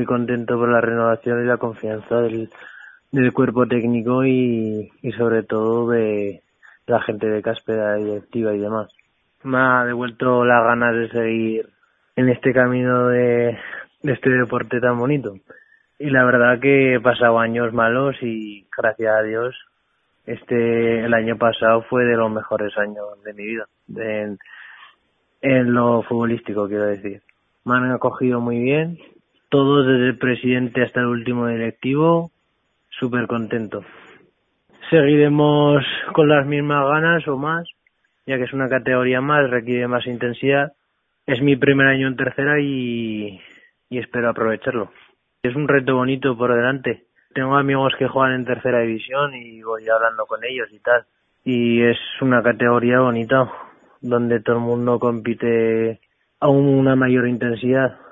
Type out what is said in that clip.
muy contento por la renovación y la confianza del cuerpo técnico y sobre todo de la gente de Cáspera, directiva y demás. Me ha devuelto las ganas de seguir en este camino de este deporte tan bonito. Y la verdad que he pasado años malos y gracias a Dios el año pasado fue de los mejores años de mi vida, en lo futbolístico quiero decir. Me han acogido muy bien, todos desde el presidente hasta el último directivo, súper contento. Seguiremos con las mismas ganas o más, ya que es una categoría más, requiere más intensidad. Es mi primer año en tercera y espero aprovecharlo. Es un reto bonito por delante. Tengo amigos que juegan en tercera división y voy hablando con ellos y tal. Y es una categoría bonita, donde todo el mundo compite a una mayor intensidad.